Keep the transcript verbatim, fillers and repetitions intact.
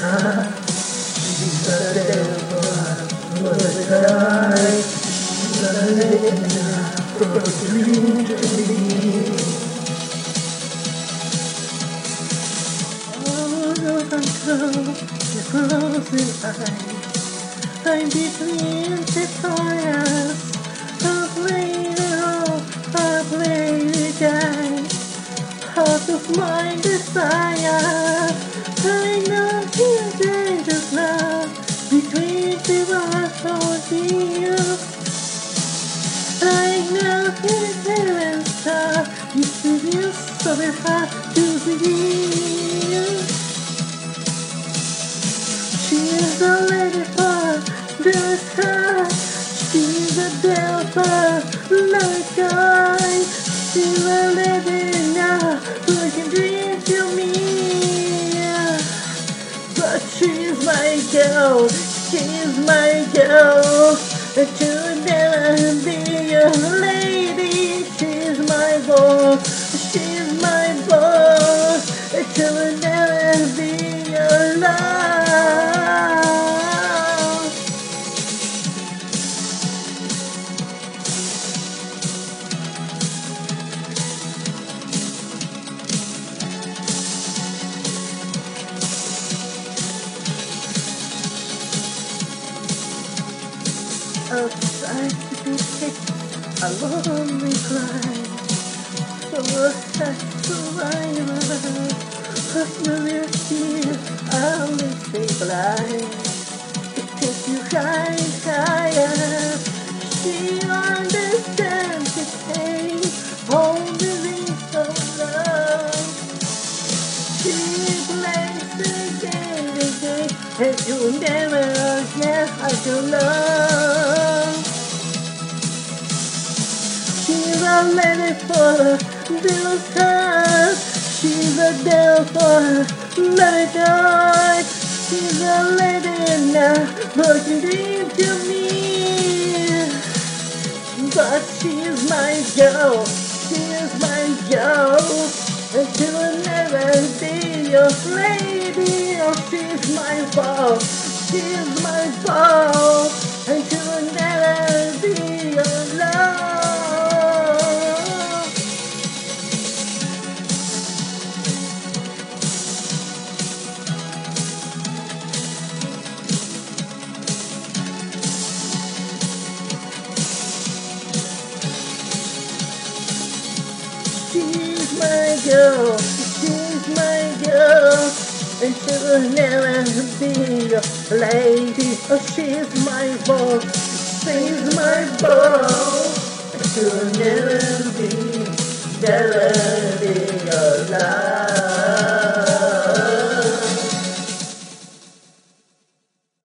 She's a devil for the time. She's a legend for the dream to be. All of control, the frozen eyes. I'm between the fires. I'll play the role, I'll play the dice. Out of my desire, I know you're dangerous love between the bars of you. I know you're heaven star, mysterious, so it's hard to see you. She's a lady for the sky. She's a devil for the guy. She's a lady now who can dream to me. But she's my girl. She's my girl. To never be your lady. She's my boy. She's my boy. To never be your love. Outside the gate, a lonely cry. So a survivor. But will you hear? I'll stay blind. It takes you high, higher. She understands the pain. Only leaves of love. She plays the game, the game, and you'll never get how to love. She's a lady for little time. She's a devil for let it die. She's a lady now, but you dream to me. But she's my girl. She's my girl. And she will never be your lady. Oh, she's my fault. She's my fault. And she will never be your love. She's my girl, she's my girl, and she will never be your lady. Oh, she's my boy, she's my boy, and she will never be jealous.